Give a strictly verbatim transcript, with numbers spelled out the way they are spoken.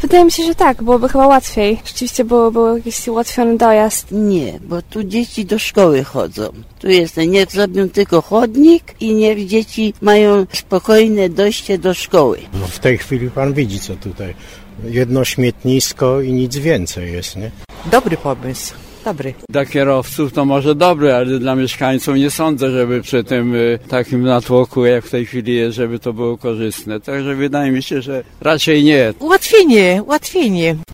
wydaje mi się, że tak, byłoby chyba łatwiej. Rzeczywiście byłoby jakiś ułatwiony dojazd. Nie, bo tu dzieci do szkoły chodzą. Tu jest, niech zrobią tylko chodnik i niech dzieci mają spokojne dojście do szkoły. No w tej chwili pan widzi, co tutaj. Jedno śmietnisko i nic więcej jest, nie? Dobry pomysł. Dobry. Dla kierowców to może dobry, ale dla mieszkańców nie sądzę, żeby przy tym y, takim natłoku, jak w tej chwili jest, żeby to było korzystne. Także wydaje mi się, że raczej nie. Ułatwienie, ułatwienie.